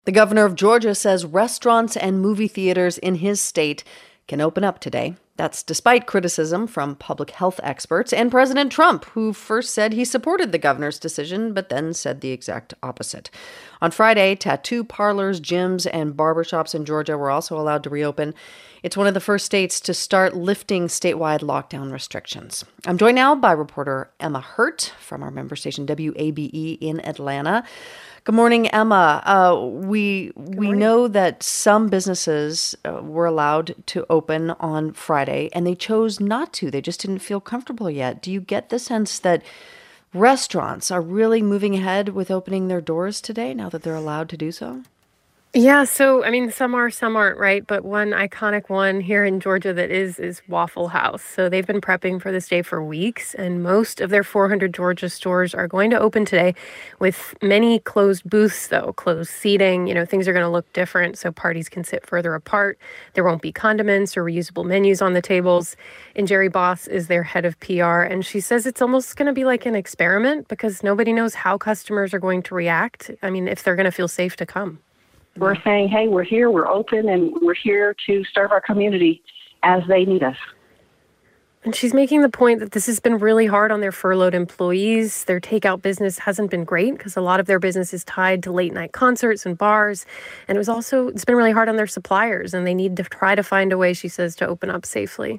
The governor of Georgia says restaurants and movie theaters in his state can open up today. That's despite criticism from public health experts and President Trump, who first said he supported the governor's decision, but then said the exact opposite. On Friday, tattoo parlors, gyms, and barbershops in Georgia were also allowed to reopen. It's one of the first states to start lifting statewide lockdown restrictions. I'm joined now by reporter Emma Hurt from our member station WABE in Atlanta. Good morning, Emma. We know that some businesses were allowed to open on Friday, and they chose not to. They just didn't feel comfortable yet. Do you get the sense that restaurants are really moving ahead with opening their doors today now that they're allowed to do so? Yeah, so some are, some aren't, right? But one iconic one here in Georgia that is Waffle House. So they've been prepping for this day for weeks, and most of their 400 Georgia stores are going to open today with many closed booths, though, closed seating. Things are going to look different so parties can sit further apart. There won't be condiments or reusable menus on the tables. And Jerry Boss is their head of PR, and she says it's almost going to be like an experiment because nobody knows how customers are going to react. If they're going to feel safe to come. We're saying, hey, we're here, we're open, and we're here to serve our community as they need us. And she's making the point that this has been really hard on their furloughed employees. Their takeout business hasn't been great because a lot of their business is tied to late night concerts and bars. And it's been really hard on their suppliers, and they need to try to find a way, she says, to open up safely.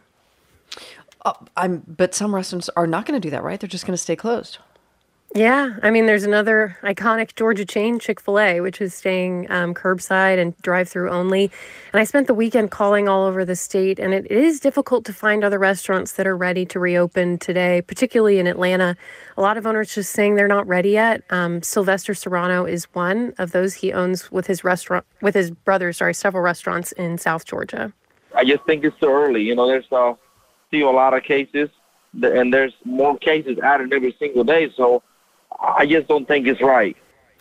But some restaurants are not going to do that, right? They're just going to stay closed. Yeah, there's another iconic Georgia chain, Chick-fil-A, which is staying curbside and drive-through only. And I spent the weekend calling all over the state, and it is difficult to find other restaurants that are ready to reopen today, particularly in Atlanta. A lot of owners just saying they're not ready yet. Sylvester Serrano is one of those. He owns with his brother, several restaurants in South Georgia. I just think it's too early. There's still a lot of cases, and there's more cases added every single day. So I just don't think it's right.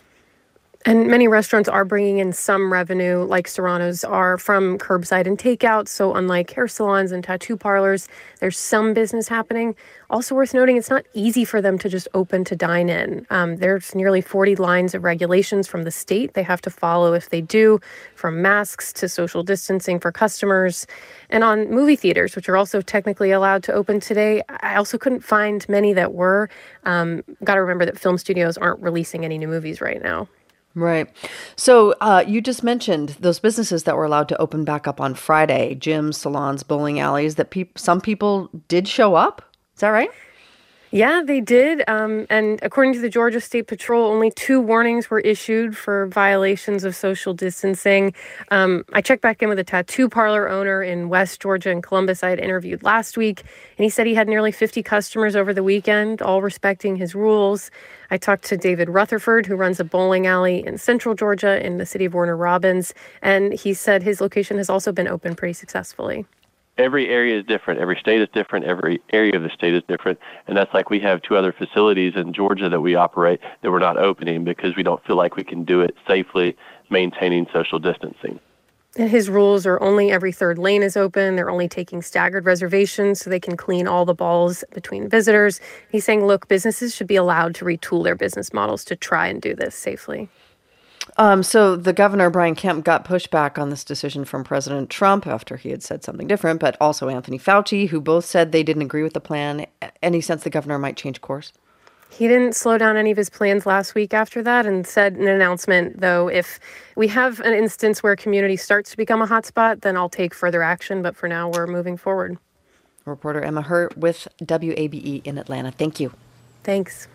And many restaurants are bringing in some revenue, like Serrano's are, from curbside and takeout. So unlike hair salons and tattoo parlors, there's some business happening. Also worth noting, it's not easy for them to just open to dine in. There's nearly 40 lines of regulations from the state they have to follow if they do, from masks to social distancing for customers. And on movie theaters, which are also technically allowed to open today, I also couldn't find many that were. Got to remember that film studios aren't releasing any new movies right now. Right. So you just mentioned those businesses that were allowed to open back up on Friday, gyms, salons, bowling alleys, that some people did show up. Is that right? Yeah, they did. And according to the Georgia State Patrol, only 2 warnings were issued for violations of social distancing. I checked back in with a tattoo parlor owner in West Georgia and Columbus I had interviewed last week, and he said he had nearly 50 customers over the weekend, all respecting his rules. I talked to David Rutherford, who runs a bowling alley in Central Georgia in the city of Warner Robins, and he said his location has also been open pretty successfully. Every area is different. Every state is different. Every area of the state is different. And that's like we have 2 other facilities in Georgia that we operate that we're not opening because we don't feel like we can do it safely, maintaining social distancing. And his rules are only every 3rd lane is open. They're only taking staggered reservations so they can clean all the balls between visitors. He's saying, look, businesses should be allowed to retool their business models to try and do this safely. So the governor, Brian Kemp, got pushback on this decision from President Trump after he had said something different, but also Anthony Fauci, who both said they didn't agree with the plan. Any sense the governor might change course? He didn't slow down any of his plans last week after that and said in an announcement, though, if we have an instance where community starts to become a hotspot, then I'll take further action. But for now, we're moving forward. Reporter Emma Hurt with WABE in Atlanta. Thank you. Thanks.